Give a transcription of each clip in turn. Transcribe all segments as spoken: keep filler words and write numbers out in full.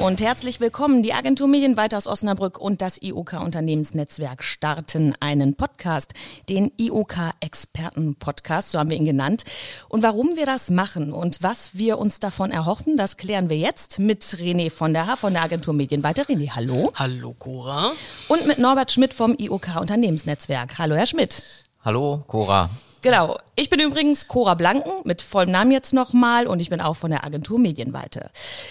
und herzlich willkommen. Die Agentur Medienweite aus Osnabrück und das I O K-Unternehmensnetzwerk starten einen Podcast, den I O K-Experten-Podcast, so haben wir ihn genannt. Und warum wir das machen und was wir uns davon erhoffen, das klären wir jetzt mit René von der Haar von der Agentur Medienweite. René, hallo. Hallo, Cora. Und mit Norbert Schmidt vom I O K-Unternehmensnetzwerk. Hallo, Herr Schmidt. Hallo, Cora. Genau. Ich bin übrigens Cora Blanken, mit vollem Namen jetzt nochmal, und ich bin auch von der Agentur Medienweite.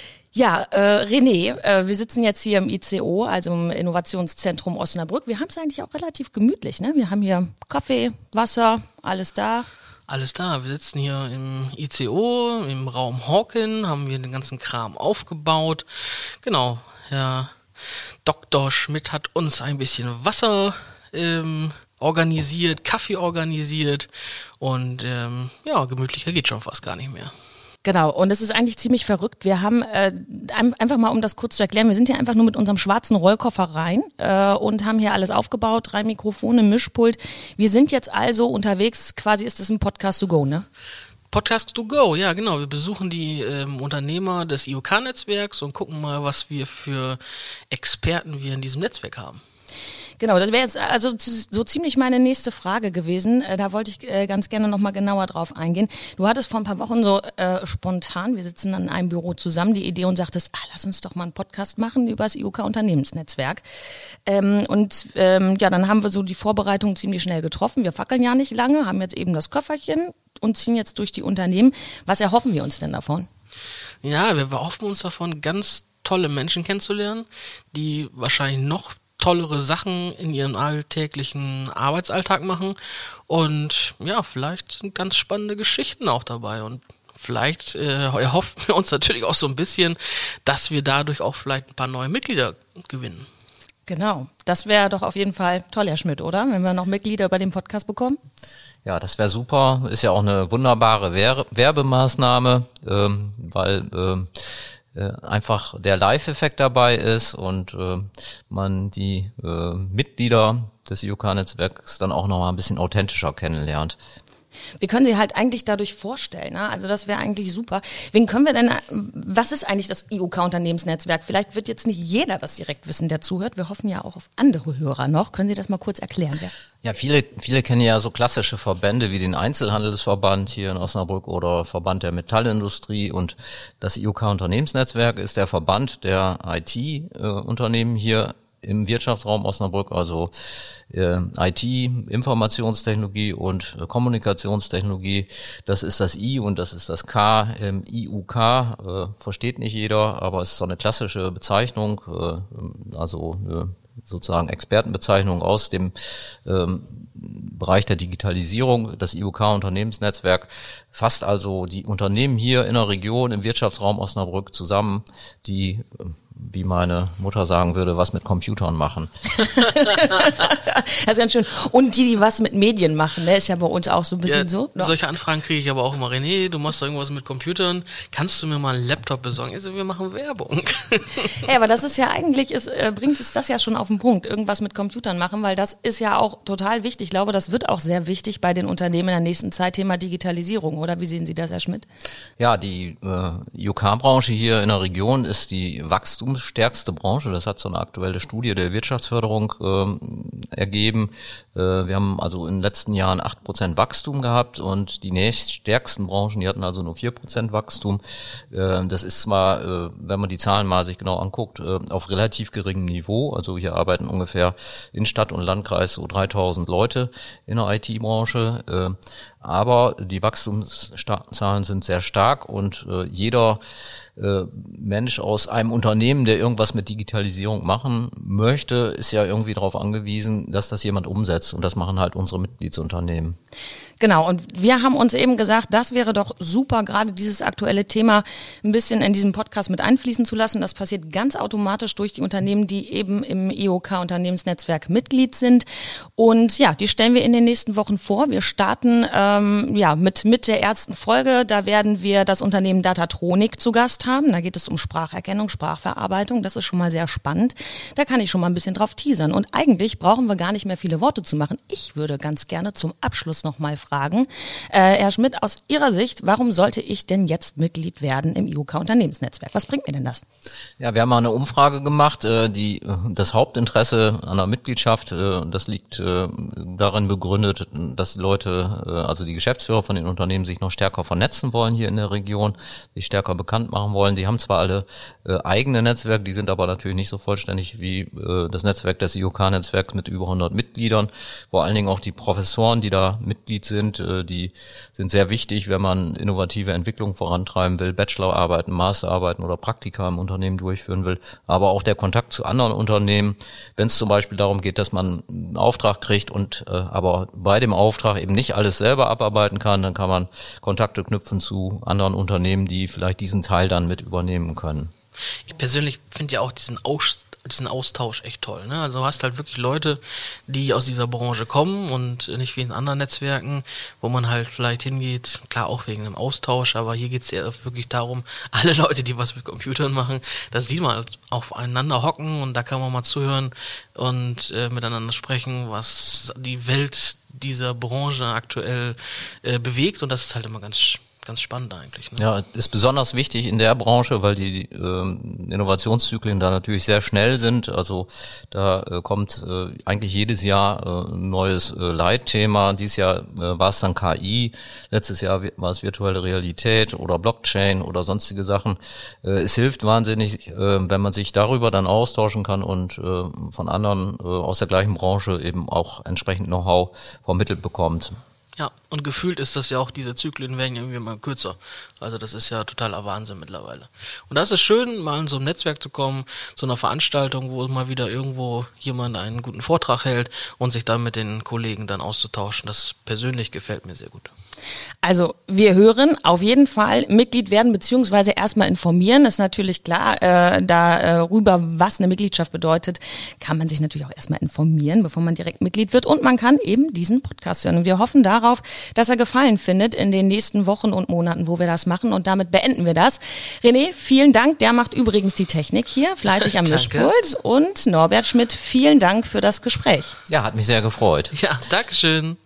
Ja, äh, René, äh, wir sitzen jetzt hier im I C O, also im Innovationszentrum Osnabrück. Wir haben es eigentlich auch relativ gemütlich, ne? Wir haben hier Kaffee, Wasser, alles da. Alles da. Wir sitzen hier im I C O, im Raum Hawken, haben wir den ganzen Kram aufgebaut. Genau, Herr Doktor Schmidt hat uns ein bisschen Wasser ähm, organisiert, Kaffee organisiert und ähm, ja, gemütlicher geht schon fast gar nicht mehr. Genau, und es ist eigentlich ziemlich verrückt. Wir haben, äh, einfach mal um das kurz zu erklären, wir sind hier einfach nur mit unserem schwarzen Rollkoffer rein äh, und haben hier alles aufgebaut, drei Mikrofone, Mischpult. Wir sind jetzt also unterwegs, quasi ist das ein Podcast to go, ne? Podcast to go, ja genau. Wir besuchen die ähm, Unternehmer des I O K-Netzwerks und gucken mal, was wir für Experten wir in diesem Netzwerk haben. Genau, das wäre jetzt also so ziemlich meine nächste Frage gewesen. Da wollte ich äh, ganz gerne nochmal genauer drauf eingehen. Du hattest vor ein paar Wochen so äh, spontan, wir sitzen in einem Büro zusammen, die Idee und sagtest, ah, lass uns doch mal einen Podcast machen über das I O K-Unternehmensnetzwerk. Ähm, und ähm, ja, dann haben wir so die Vorbereitung ziemlich schnell getroffen. Wir fackeln ja nicht lange, haben jetzt eben das Köfferchen und ziehen jetzt durch die Unternehmen. Was erhoffen wir uns denn davon? Ja, wir erhoffen uns davon, ganz tolle Menschen kennenzulernen, die wahrscheinlich noch tollere Sachen in ihren alltäglichen Arbeitsalltag machen und ja, vielleicht sind ganz spannende Geschichten auch dabei und vielleicht äh, erhoffen wir uns natürlich auch so ein bisschen, dass wir dadurch auch vielleicht ein paar neue Mitglieder gewinnen. Genau, das wäre doch auf jeden Fall toll, Herr Schmidt, oder? Wenn wir noch Mitglieder bei dem Podcast bekommen? Ja, das wäre super, ist ja auch eine wunderbare Wer- Werbemaßnahme, ähm, weil ähm, einfach der Live-Effekt dabei ist und äh, man die äh, Mitglieder des I O K-Netzwerks dann auch noch mal ein bisschen authentischer kennenlernt. Wir können sie halt eigentlich dadurch vorstellen, ne? Also das wäre eigentlich super. Wen können wir denn, was ist eigentlich das I O K-Unternehmensnetzwerk? Vielleicht wird jetzt nicht jeder das direkt wissen, der zuhört. Wir hoffen ja auch auf andere Hörer noch. Können Sie das mal kurz erklären? Ja, ja viele viele kennen ja so klassische Verbände wie den Einzelhandelsverband hier in Osnabrück oder Verband der Metallindustrie, und das I O K-Unternehmensnetzwerk ist der Verband der I T-Unternehmen hier im Wirtschaftsraum Osnabrück, also äh, I T, Informationstechnologie und äh, Kommunikationstechnologie. Das ist das I und das ist das K. Ähm, I U K äh, versteht nicht jeder, aber es ist so eine klassische Bezeichnung, äh, also eine sozusagen Expertenbezeichnung aus dem ähm, Bereich der Digitalisierung. Das I U K-Unternehmensnetzwerk fasst also die Unternehmen hier in der Region, im Wirtschaftsraum Osnabrück zusammen, die, wie meine Mutter sagen würde, was mit Computern machen. Das ist ganz schön. Und die, die was mit Medien machen, ne? Ist ja bei uns auch so ein bisschen ja, so. No? Solche Anfragen kriege ich aber auch immer. René, du machst doch irgendwas mit Computern. Kannst du mir mal einen Laptop besorgen? Also wir machen Werbung. Ja, aber das ist ja eigentlich, ist, äh, bringt es das ja schon auf den Punkt, irgendwas mit Computern machen, weil das ist ja auch total wichtig. Ich glaube, das wird auch sehr wichtig bei den Unternehmen in der nächsten Zeit, Thema Digitalisierung. Oder wie sehen Sie das, Herr Schmidt? Ja, die äh, I O K-Branche hier in der Region ist die wachstumsstärkste Branche. Das hat so eine aktuelle Studie der Wirtschaftsförderung äh, ergeben. Äh, wir haben also in den letzten Jahren acht Prozent Wachstum gehabt und die nächststärksten Branchen, die hatten also nur vier Prozent Wachstum. Äh, das ist zwar, äh, wenn man die Zahlen mal sich genau anguckt, äh, auf relativ geringem Niveau. Also hier arbeiten ungefähr in Stadt und Landkreis so dreitausend Leute in der I T-Branche. Äh, aber die Wachstumszahlen sind sehr stark und äh, jeder äh, Mensch aus einem Unternehmen, der irgendwas mit Digitalisierung machen möchte, ist ja irgendwie darauf angewiesen, dass das jemand umsetzt, und das machen halt unsere Mitgliedsunternehmen. Genau, und wir haben uns eben gesagt, das wäre doch super, gerade dieses aktuelle Thema ein bisschen in diesem Podcast mit einfließen zu lassen. Das passiert ganz automatisch durch die Unternehmen, die eben im I O K-Unternehmensnetzwerk Mitglied sind. Und ja, die stellen wir in den nächsten Wochen vor. Wir starten ähm, ja mit, mit der ersten Folge. Da werden wir das Unternehmen Datatronic zu Gast haben. Da geht es um Spracherkennung, Sprachverarbeitung. Das ist schon mal sehr spannend. Da kann ich schon mal ein bisschen drauf teasern. Und eigentlich brauchen wir gar nicht mehr viele Worte zu machen. Ich würde ganz gerne zum Abschluss noch mal fragen, fragen. Äh, Herr Schmidt, aus Ihrer Sicht, warum sollte ich denn jetzt Mitglied werden im I U K-Unternehmensnetzwerk? Was bringt mir denn das? Ja, wir haben mal eine Umfrage gemacht, äh, die das Hauptinteresse an der Mitgliedschaft, äh, das liegt äh, darin begründet, dass Leute, äh, also die Geschäftsführer von den Unternehmen sich noch stärker vernetzen wollen hier in der Region, sich stärker bekannt machen wollen. Die haben zwar alle äh, eigene Netzwerke, die sind aber natürlich nicht so vollständig wie äh, das Netzwerk des I U K-Netzwerks mit über hundert Mitgliedern. Vor allen Dingen auch die Professoren, die da Mitglied sind, äh, die sind sehr wichtig, wenn man innovative Entwicklung vorantreiben will, Bachelorarbeiten, Masterarbeiten oder Praktika im Unternehmen durchführen will, aber auch der Kontakt zu anderen Unternehmen, wenn es zum Beispiel darum geht, dass man einen Auftrag kriegt und äh, aber bei dem Auftrag eben nicht alles selber abarbeiten kann, dann kann man Kontakte knüpfen zu anderen Unternehmen, die vielleicht diesen Teil dann mit übernehmen können. Ich persönlich finde ja auch diesen Aus diesen Austausch echt toll, ne? Also du hast halt wirklich Leute, die aus dieser Branche kommen und nicht wie in anderen Netzwerken, wo man halt vielleicht hingeht, klar auch wegen einem Austausch, aber hier geht es ja wirklich darum, alle Leute, die was mit Computern machen, dass die mal aufeinander hocken und da kann man mal zuhören und äh, miteinander sprechen, was die Welt dieser Branche aktuell äh, bewegt, und das ist halt immer ganz Ganz spannend eigentlich. Ne? Ja, ist besonders wichtig in der Branche, weil die ähm, Innovationszyklen da natürlich sehr schnell sind. Also da äh, kommt äh, eigentlich jedes Jahr äh, ein neues äh, Leitthema. Dieses Jahr äh, war es dann K I, letztes Jahr war es virtuelle Realität oder Blockchain oder sonstige Sachen. Äh, es hilft wahnsinnig, äh, wenn man sich darüber dann austauschen kann und äh, von anderen äh, aus der gleichen Branche eben auch entsprechend Know-how vermittelt bekommt. Ja, und gefühlt ist das ja auch, diese Zyklen werden ja irgendwie mal kürzer. Also das ist ja totaler Wahnsinn mittlerweile. Und das ist schön, mal in so ein Netzwerk zu kommen, zu einer Veranstaltung, wo mal wieder irgendwo jemand einen guten Vortrag hält und sich dann mit den Kollegen dann auszutauschen. Das persönlich gefällt mir sehr gut. Also wir hören auf jeden Fall Mitglied werden beziehungsweise erstmal informieren. Das ist natürlich klar, äh, darüber, was eine Mitgliedschaft bedeutet, kann man sich natürlich auch erstmal informieren, bevor man direkt Mitglied wird. Und man kann eben diesen Podcast hören. Und wir hoffen darauf, dass er Gefallen findet in den nächsten Wochen und Monaten, wo wir das machen. Und damit beenden wir das. René, vielen Dank. Der macht übrigens die Technik hier, fleißig am Mischpult. Und Norbert Schmidt, vielen Dank für das Gespräch. Ja, hat mich sehr gefreut. Ja, Dankeschön.